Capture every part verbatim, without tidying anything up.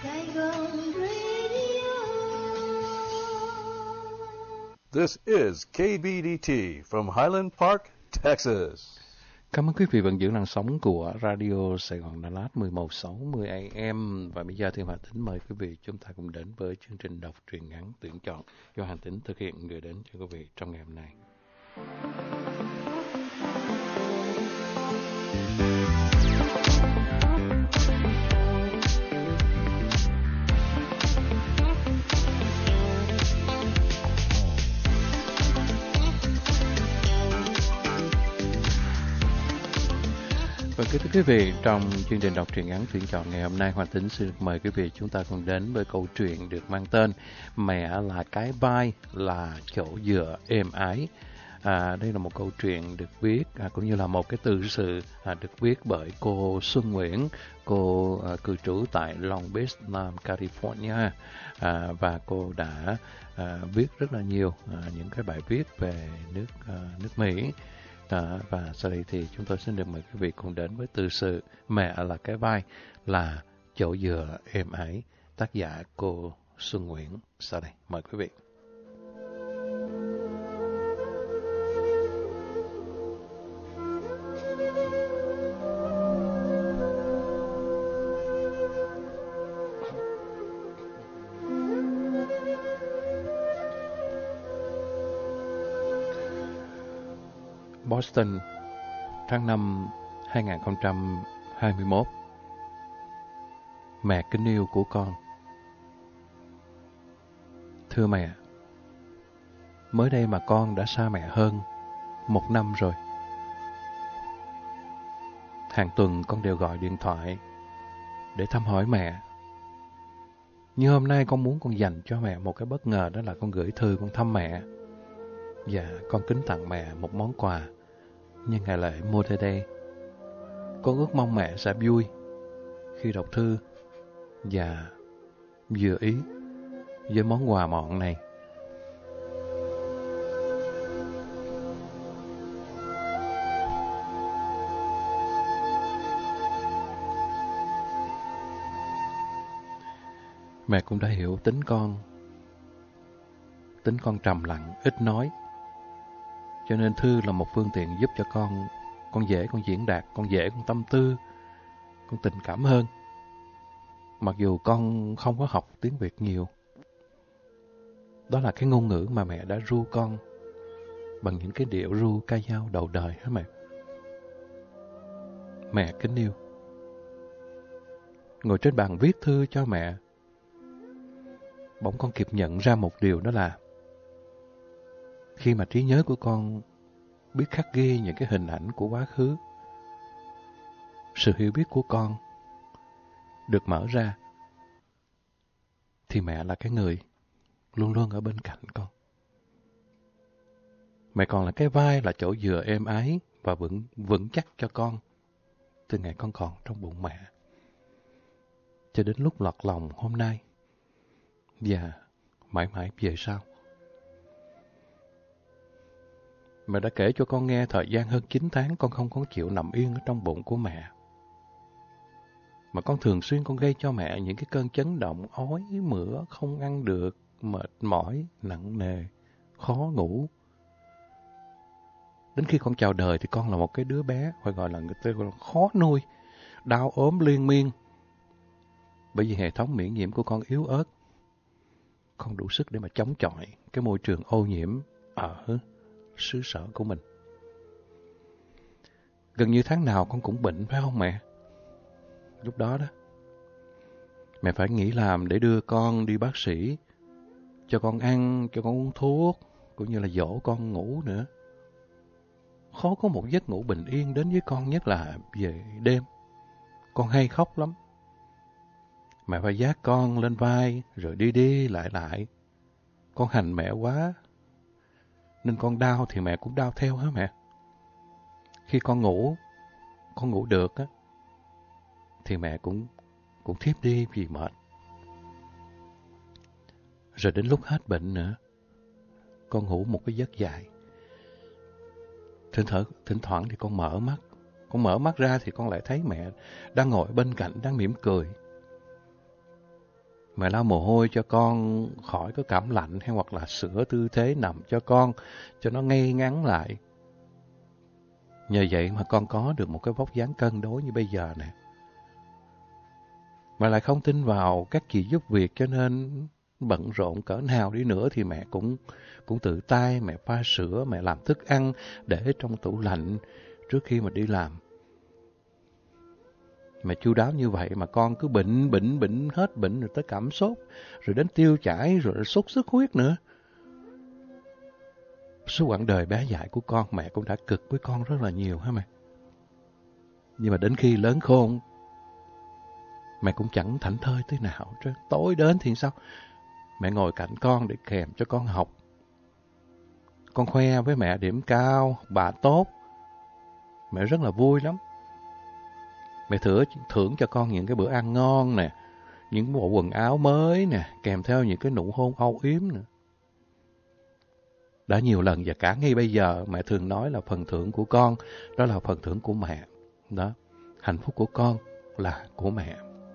Saigon Radio. This is K B D T from Highland Park, Texas. Cảm ơn quý vị vẫn giữ làn sóng của Radio Sài Gòn Đà Lạt mười một sáu mươi A M. Và bây giờ thì Hòa Tính mời quý vị chúng ta cùng đến với chương trình đọc truyện ngắn tuyển chọn do Hòa Tính thực hiện gửi đến cho quý vị trong ngày hôm nay. Và kính thưa quý vị, trong chương trình đọc truyện ngắn tuyển chọn ngày hôm nay, Hoàng Tính xin được mời quý vị chúng ta cùng đến với câu chuyện được mang tên Mẹ là cái vai, là chỗ dựa êm ái. À, đây là một câu chuyện được viết à, cũng như là một cái tự sự à, được viết bởi cô Xuân Nguyễn, cô à, cư trú tại Long Beach, Nam California, à, và cô đã à, viết rất là nhiều à, những cái bài viết về nước à, nước Mỹ. À, và sau đây thì chúng tôi xin được mời quý vị cùng đến với tự sự Mẹ là cái vai, là chỗ dựa êm ái, tác giả cô Xuân Nguyễn. Sau đây mời quý vị. Boston, tháng năm hai nghìn không trăm hai mươi mốt. Mẹ kính yêu của con. Thưa mẹ, mới đây mà con đã xa mẹ hơn một năm rồi. Hàng tuần con đều gọi điện thoại để thăm hỏi mẹ. Nhưng hôm nay con muốn con dành cho mẹ một cái bất ngờ, đó là con gửi thư con thăm mẹ. Và con kính tặng mẹ một món quà nhân ngày lễ Mother Day. Con ước mong mẹ sẽ vui khi đọc thư và vừa ý với món quà mọn này. Mẹ cũng đã hiểu tính con. Tính con trầm lặng, ít nói. Cho nên thư là một phương tiện giúp cho con, con dễ con diễn đạt, con dễ con tâm tư, con tình cảm hơn. Mặc dù con không có học tiếng Việt nhiều. Đó là cái ngôn ngữ mà mẹ đã ru con bằng những cái điệu ru ca dao đầu đời hả mẹ? Mẹ kính yêu. Ngồi trên bàn viết thư cho mẹ, bỗng con kịp nhận ra một điều, đó là khi mà trí nhớ của con biết khắc ghi những cái hình ảnh của quá khứ, sự hiểu biết của con được mở ra, thì mẹ là cái người luôn luôn ở bên cạnh con. Mẹ còn là cái vai, là chỗ dựa êm ái và vững, vững chắc cho con từ ngày con còn trong bụng mẹ cho đến lúc lọt lòng hôm nay và mãi mãi về sau. Mẹ đã kể cho con nghe thời gian hơn chín tháng con không có chịu nằm yên ở trong bụng của mẹ. Mà con thường xuyên con gây cho mẹ những cái cơn chấn động, ói, mửa, không ăn được, mệt mỏi, nặng nề, khó ngủ. Đến khi con chào đời thì con là một cái đứa bé, phải gọi là người ta gọi là khó nuôi, đau ốm liên miên. Bởi vì hệ thống miễn nhiễm của con yếu ớt, không đủ sức để mà chống chọi cái môi trường ô nhiễm ở xứ sở của mình. Gần như tháng nào con cũng bệnh, phải không mẹ? Lúc đó đó, mẹ phải nghỉ làm để đưa con đi bác sĩ, cho con ăn, cho con uống thuốc, cũng như là dỗ con ngủ nữa. Khó có một giấc ngủ bình yên đến với con, nhất là về đêm. Con hay khóc lắm. Mẹ phải vác con lên vai, rồi đi đi lại lại. Con hành mẹ quá, nên con đau thì mẹ cũng đau theo hả mẹ? Khi con ngủ, con ngủ được á, thì mẹ cũng cũng thiếp đi vì mệt. Rồi đến lúc hết bệnh nữa, con ngủ một cái giấc dài. Thỉnh thoảng, thỉnh thoảng thì con mở mắt. Con mở mắt ra thì con lại thấy mẹ đang ngồi bên cạnh, đang mỉm cười. Mẹ lau mồ hôi cho con khỏi có cảm lạnh, hay hoặc là sửa tư thế nằm cho con cho nó ngay ngắn lại. Nhờ vậy mà con có được một cái vóc dáng cân đối như bây giờ nè. Mà lại không tin vào các chị giúp việc, cho nên bận rộn cỡ nào đi nữa thì mẹ cũng cũng tự tay mẹ pha sữa, mẹ làm thức ăn để trong tủ lạnh trước khi mà đi làm. Mẹ chu đáo như vậy mà con cứ bệnh bệnh bệnh hết bệnh rồi tới cảm sốt, rồi đến tiêu chảy, rồi sốt xuất huyết nữa. Suốt quãng đời bé dại của con, mẹ cũng đã cực với con rất là nhiều hả mẹ? Nhưng mà đến khi lớn khôn, mẹ cũng chẳng thảnh thơi thế nào. Tối đến thì sao? Mẹ ngồi cạnh con để kèm cho con học. Con khoe với mẹ điểm cao, bà tốt. Mẹ rất là vui lắm. Mẹ thưởng, thưởng cho con những cái bữa ăn ngon nè, những bộ quần áo mới nè, kèm theo những cái nụ hôn âu yếm nữa. Đã nhiều lần và cả ngay bây giờ mẹ thường nói là phần thưởng của con, đó là phần thưởng của mẹ. Đó, hạnh phúc của con là của mẹ.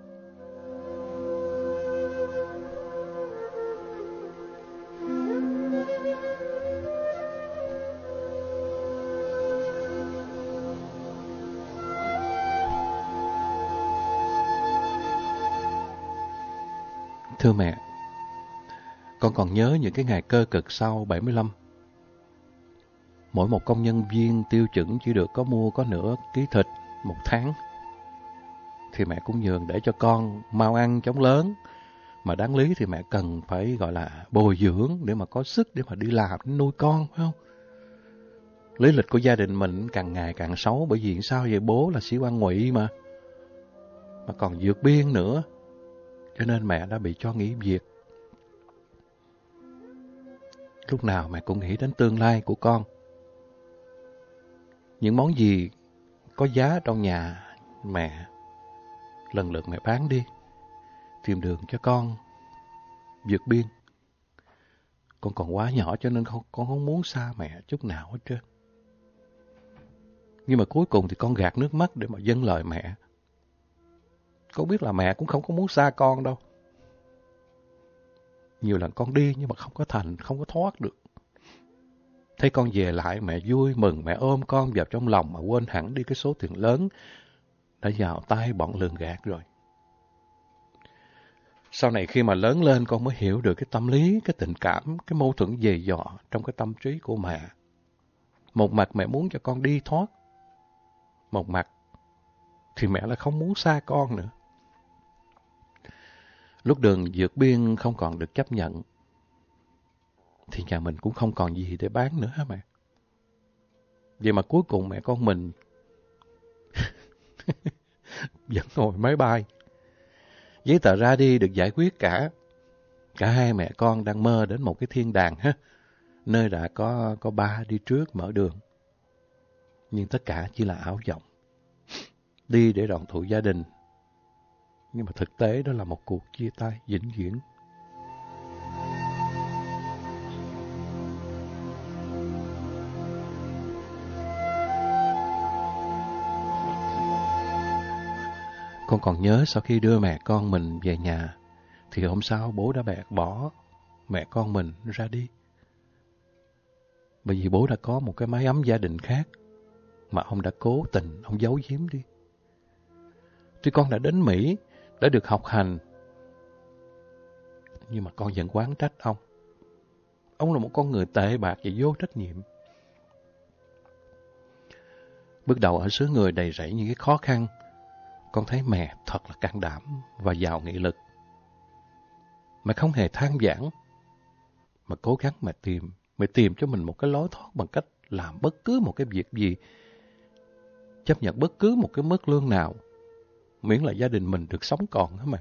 Thưa mẹ, con còn nhớ những cái ngày cơ cực sau bảy mươi lăm. Mỗi một công nhân viên tiêu chuẩn chỉ được có mua có nửa ký thịt một tháng. Thì mẹ cũng nhường để cho con mau ăn chóng lớn. Mà đáng lý thì mẹ cần phải gọi là bồi dưỡng để mà có sức để mà đi làm, để nuôi con, phải không? Lý lịch của gia đình mình càng ngày càng xấu, bởi vì sao vậy? Bố là sĩ quan ngụy mà. Mà còn vượt biên nữa. Cho nên mẹ đã bị cho nghỉ việc. Lúc nào mẹ cũng nghĩ đến tương lai của con. Những món gì có giá trong nhà mẹ lần lượt mẹ bán đi, tìm đường cho con vượt biên. Con còn quá nhỏ cho nên con, con không muốn xa mẹ chút nào hết trơn. Nhưng mà cuối cùng thì con gạt nước mắt để mà dâng lời mẹ. Con biết là mẹ cũng không có muốn xa con đâu. Nhiều lần con đi nhưng mà không có thành, không có thoát được. Thấy con về lại mẹ vui mừng, mẹ ôm con vào trong lòng mà quên hẳn đi cái số tiền lớn đã vào tay bọn lường gạt rồi. Sau này khi mà lớn lên con mới hiểu được cái tâm lý, cái tình cảm, cái mâu thuẫn dày dò trong cái tâm trí của mẹ. Một mặt mẹ muốn cho con đi thoát, một mặt thì mẹ lại không muốn xa con nữa. Lúc đường vượt biên không còn được chấp nhận, thì nhà mình cũng không còn gì để bán nữa hả mẹ? Vậy mà cuối cùng mẹ con mình vẫn ngồi máy bay. Giấy tờ ra đi được giải quyết cả. Cả hai mẹ con đang mơ đến một cái thiên đàng ha, nơi đã có, có ba đi trước mở đường. Nhưng tất cả chỉ là ảo vọng. Đi để đoàn tụ gia đình. Nhưng mà thực tế đó là một cuộc chia tay vĩnh viễn. Con còn nhớ sau khi đưa mẹ con mình về nhà, thì hôm sau bố đã bạc bỏ mẹ con mình ra đi. Bởi vì bố đã có một cái mái ấm gia đình khác, mà ông đã cố tình, ông giấu giếm đi. Tuy con đã đến Mỹ, đã được học hành, nhưng mà con vẫn oán trách ông. Ông là một con người tệ bạc và vô trách nhiệm. Bước đầu ở xứ người đầy rẫy những cái khó khăn, con thấy mẹ thật là can đảm và giàu nghị lực. Mẹ không hề than vãn, mà cố gắng mẹ tìm, mẹ tìm cho mình một cái lối thoát bằng cách làm bất cứ một cái việc gì, chấp nhận bất cứ một cái mức lương nào, miễn là gia đình mình được sống còn hả mẹ.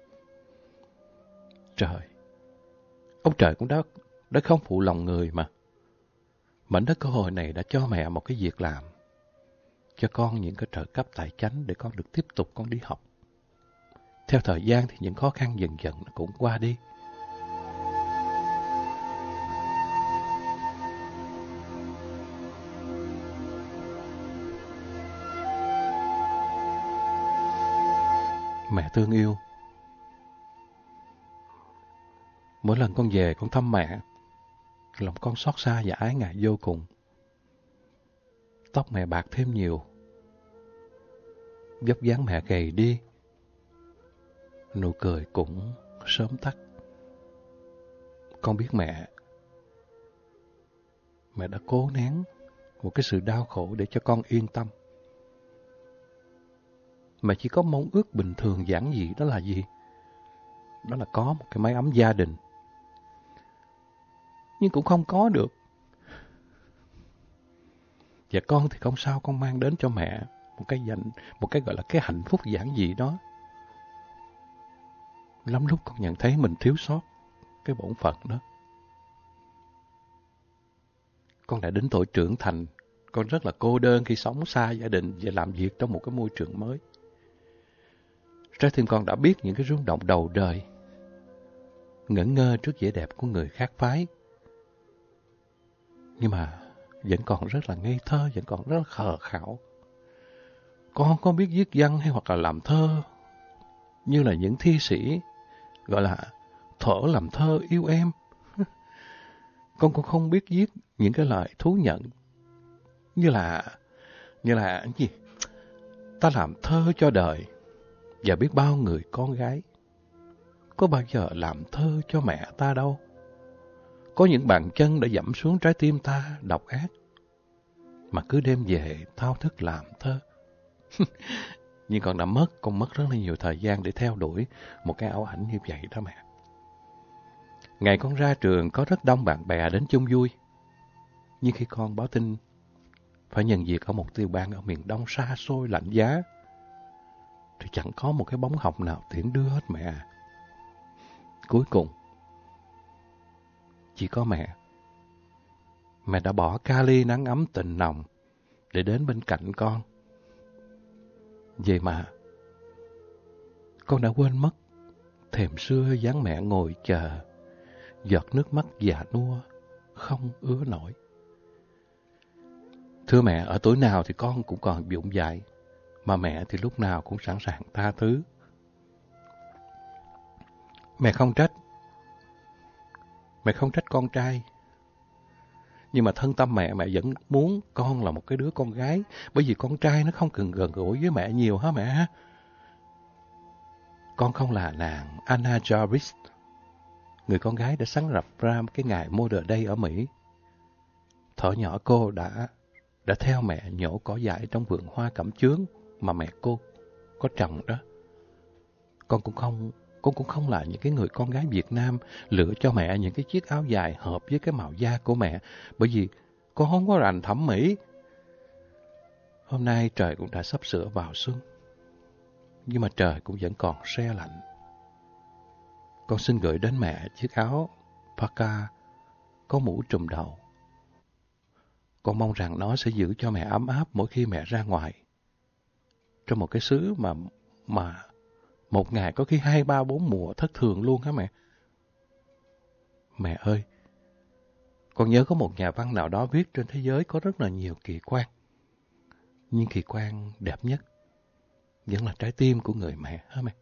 Trời, ông trời cũng đã, đã không phụ lòng người mà. Mảnh đất cơ hội này đã cho mẹ một cái việc làm, cho con những cái trợ cấp tài chánh để con được tiếp tục con đi học. Theo thời gian thì những khó khăn dần dần nó cũng qua đi. Mẹ thương yêu, Mỗi lần con về con thăm mẹ, lòng con xót xa và ái ngại vô cùng. Tóc mẹ bạc thêm nhiều, vóc dáng mẹ gầy đi, nụ cười cũng sớm tắt. Con biết mẹ, mẹ đã cố nén một cái sự đau khổ để cho con yên tâm. Mẹ chỉ có mong ước bình thường giản dị, đó là gì? Đó là có một cái mái ấm gia đình. Nhưng cũng không có được. Và con thì không sao con mang đến cho mẹ một cái dành, một cái gọi là cái hạnh phúc giản dị đó. Lắm lúc con nhận thấy mình thiếu sót cái bổn phận đó. Con đã đến tuổi trưởng thành, con rất là cô đơn khi sống xa gia đình và làm việc trong một cái môi trường mới. Trái tim con đã biết những cái rung động đầu đời, ngẩn ngơ trước vẻ đẹp của người khác phái. Nhưng mà vẫn còn rất là ngây thơ, vẫn còn rất là khờ khảo. Con không biết viết văn hay hoặc là làm thơ như là những thi sĩ gọi là thở làm thơ yêu em. Con cũng không biết viết những cái lời thú nhận như là như là cái gì? Ta làm thơ cho đời và biết bao người con gái. Có bao giờ làm thơ cho mẹ ta đâu. Có những bàn chân đã dẫm xuống trái tim ta độc ác, mà cứ đêm về thao thức làm thơ. Nhưng con đã mất, con mất rất là nhiều thời gian để theo đuổi một cái ảo ảnh như vậy đó mẹ. Ngày con ra trường có rất đông bạn bè đến chung vui. Nhưng khi con báo tin phải nhận việc ở một tiểu bang ở miền Đông xa xôi lạnh giá, thì chẳng có một cái bóng hồng nào tiễn đưa hết mẹ. Cuối cùng, chỉ có mẹ. Mẹ đã bỏ kali nắng ấm tình nồng để đến bên cạnh con. Vậy mà, con đã quên mất thềm xưa dáng mẹ ngồi chờ, giọt nước mắt già nua không ứa nổi. Thưa mẹ, ở tuổi nào thì con cũng còn vụng dại, mà mẹ thì lúc nào cũng sẵn sàng tha thứ. Mẹ không trách, mẹ không trách con trai, nhưng mà thân tâm mẹ, mẹ vẫn muốn con là một cái đứa con gái, bởi vì con trai nó không cần gần gũi với mẹ nhiều hả mẹ? Con không là nàng Anna Jarvis, người con gái đã sáng lập ra cái ngày Mother Day ở Mỹ. Thuở nhỏ cô đã đã theo mẹ nhổ cỏ dại trong vườn hoa cẩm chướng mà mẹ cô có trồng đó. Con cũng không con cũng không là những cái người con gái Việt Nam lựa cho mẹ những cái chiếc áo dài hợp với cái màu da của mẹ, bởi vì con không có rành thẩm mỹ. Hôm nay trời cũng đã sắp sửa vào xuân, nhưng mà trời cũng vẫn còn se lạnh. Con xin gửi đến mẹ chiếc áo parka có mũ trùm đầu. Con mong rằng nó sẽ giữ cho mẹ ấm áp mỗi khi mẹ ra ngoài. Trong một cái xứ mà mà một ngày có khi hai, ba, bốn mùa thất thường luôn hả mẹ? Mẹ ơi, con nhớ có một nhà văn nào đó viết trên thế giới có rất là nhiều kỳ quan. Nhưng kỳ quan đẹp nhất vẫn là trái tim của người mẹ hả mẹ?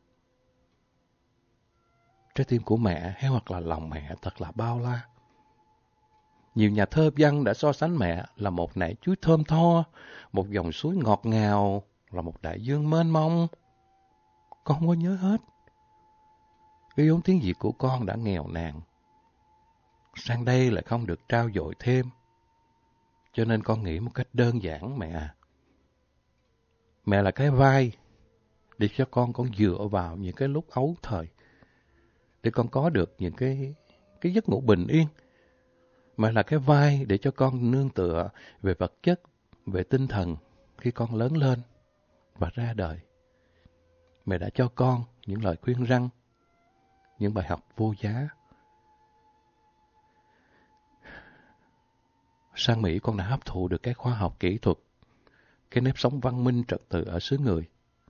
Trái tim của mẹ hay hoặc là lòng mẹ thật là bao la. Nhiều nhà thơ văn đã so sánh mẹ là một nải chuối thơm tho, một dòng suối ngọt ngào, là một đại dương mênh mông. Con không có nhớ hết. Cái vốn tiếng Việt của con đã nghèo nàn. Sang đây lại không được trao dồi thêm. Cho nên con nghĩ một cách đơn giản mẹ à. Mẹ là cái vai để cho con con dựa vào những cái lúc ấu thời. Để con có được những cái, cái giấc ngủ bình yên. Mẹ là cái vai để cho con nương tựa về vật chất, về tinh thần khi con lớn lên và ra đời. Mẹ đã cho con những lời khuyên răn, những bài học vô giá. Sang Mỹ con đã hấp thụ được cái khoa học kỹ thuật, cái nếp sống văn minh trật tự ở xứ người.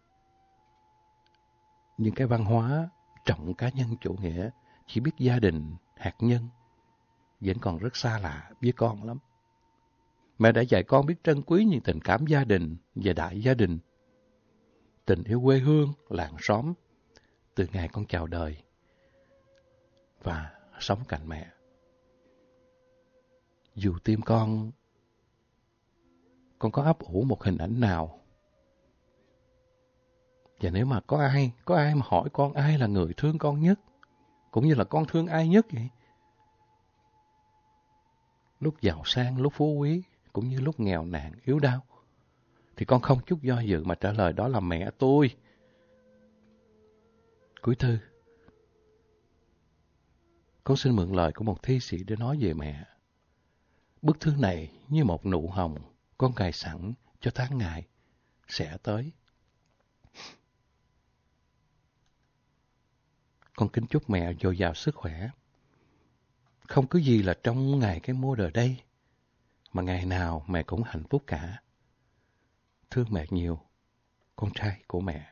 Nhưng cái văn hóa trọng cá nhân chủ nghĩa, chỉ biết gia đình, hạt nhân, vẫn còn rất xa lạ với con lắm. Mẹ đã dạy con biết trân quý những tình cảm gia đình và đại gia đình, tình yêu quê hương, làng xóm, từ ngày con chào đời. và sống cạnh mẹ. Dù tim con, con có ấp ủ một hình ảnh nào, và nếu mà có ai, có ai mà hỏi con ai là người thương con nhất, cũng như là con thương ai nhất vậy? Lúc giàu sang, lúc phú quý, cũng như lúc nghèo nàn, yếu đau, thì con không chút do dự mà trả lời đó là mẹ tôi. Cuối thư, con xin mượn lời của một thi sĩ để nói về mẹ. Bức thư này như một nụ hồng con cài sẵn cho tháng ngày sẽ tới. Con kính chúc mẹ dồi dào sức khỏe. Không cứ gì là trong ngày cái mua đời đây, mà ngày nào mẹ cũng hạnh phúc cả. Thương mẹ nhiều, con trai của mẹ.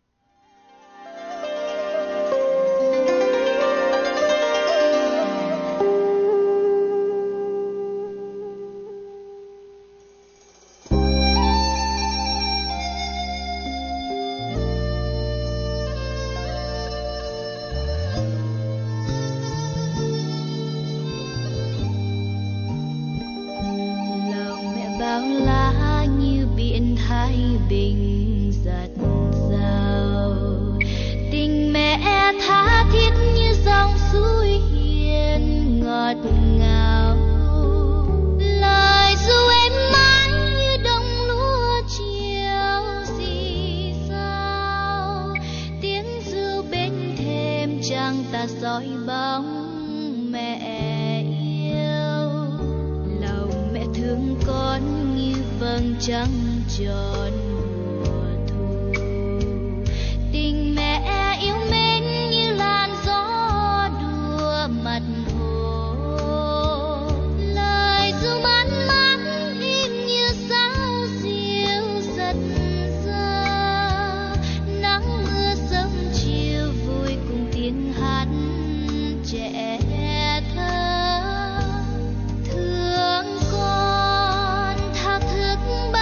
Bình giặt rào, tình mẹ tha thiết như dòng suối hiền ngọt ngào, lời ru em mãi như đồng lúa chiều rì rào, tiếng ru bên thềm trăng ta soi bóng mẹ yêu, lòng mẹ thương con như vầng trăng tròn mùa thu, tình mẹ yêu mến như làn gió đùa mặt hồ, lời ru mát mát im như sao diêu giật giơ, nắng mưa sớm chiều vui cùng tiếng hát trẻ thơ, thương con thao thức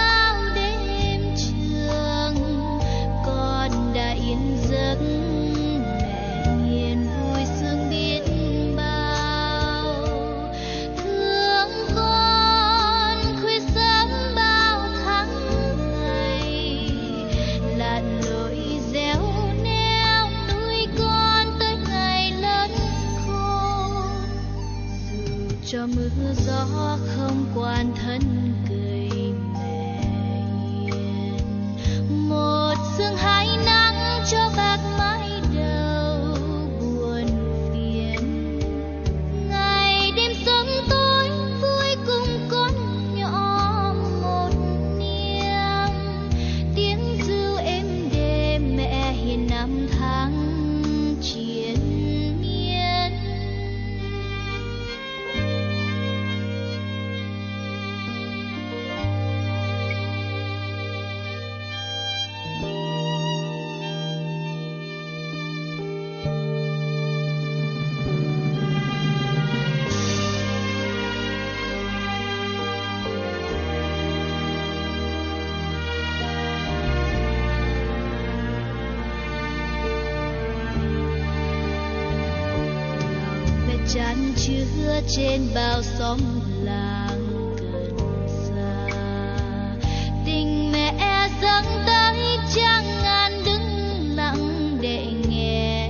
giấc mẹ hiền vui sương biết bao, thương con khuya sớm bao tháng ngày, lặn lội réo neo nuôi con tới ngày lớn khôn, dù cho mưa gió không quan thân cười mẹ hiền, một sương hai nắng cho bạc mái đầu buồn phiền, ngày đêm sớm tối vui cùng con nhỏ một niềm, tiếng ru êm đềm mẹ hiền năm tháng triền miên. Chan chứa trên bao xóm làng gần xa, tình mẹ dâng tới trang ngàn đứng lặng để nghe,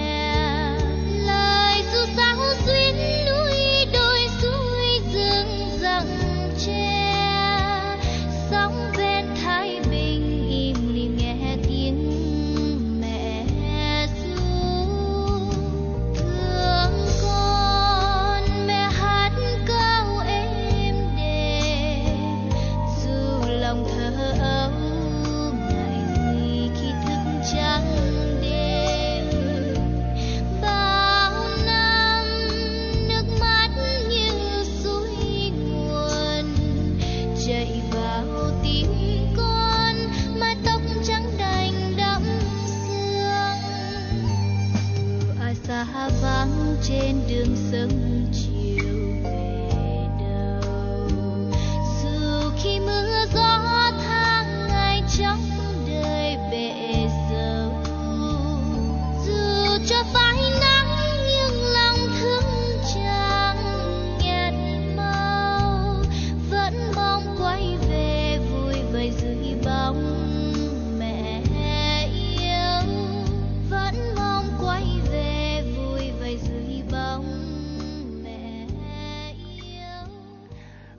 lời ru sáo xuyến núi đồi suối rừng rặng tre, sóng ven Thái Bình im lìm nghe tiếng mẹ ru, thương con mẹ hát câu êm đềm, dù lòng thơ ấu ngại gì khi thức trắng đêm, bao năm nước mắt như suối nguồn chảy vào tim con, mái tóc trắng đành đẫm sương, dù ai xa vắng trên đường sớm chiều về đâu, dù khi mưa gió tháng ngày trong đời bể dâu, dù cho phải nắng nhưng lòng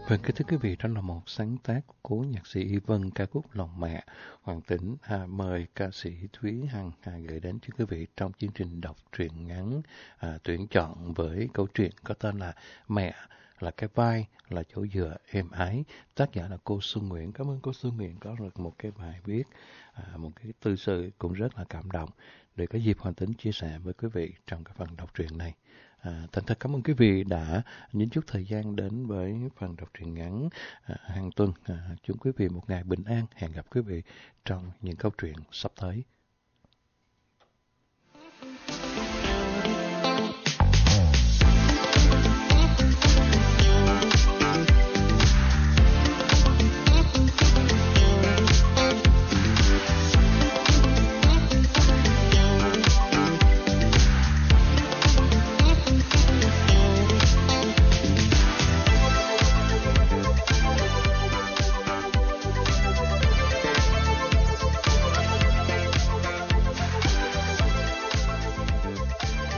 Vâng, kính thưa quý vị, đó là một sáng tác của cố nhạc sĩ Y Vân, ca khúc Lòng Mẹ. Hoàng Tĩnh à, mời ca sĩ Thúy Hằng à, gửi đến cho quý vị trong chương trình đọc truyện ngắn à, tuyển chọn với câu chuyện có tên là Mẹ là cái vai, là chỗ dựa êm ái. Tác giả là cô Xuân Nguyễn. Cảm ơn cô Xuân Nguyễn có được một cái bài viết, à, một cái tư sự cũng rất là cảm động để có dịp Hoàng Tĩnh chia sẻ với quý vị trong cái phần đọc truyện này. À, thành thật cảm ơn quý vị đã nhấn chút thời gian đến với phần đọc truyện ngắn à, hàng tuần. À, chúc quý vị một ngày bình an. Hẹn gặp quý vị trong những câu chuyện sắp tới.